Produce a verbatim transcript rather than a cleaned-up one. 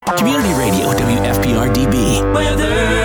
Community Radio, W F P R D B. Weather.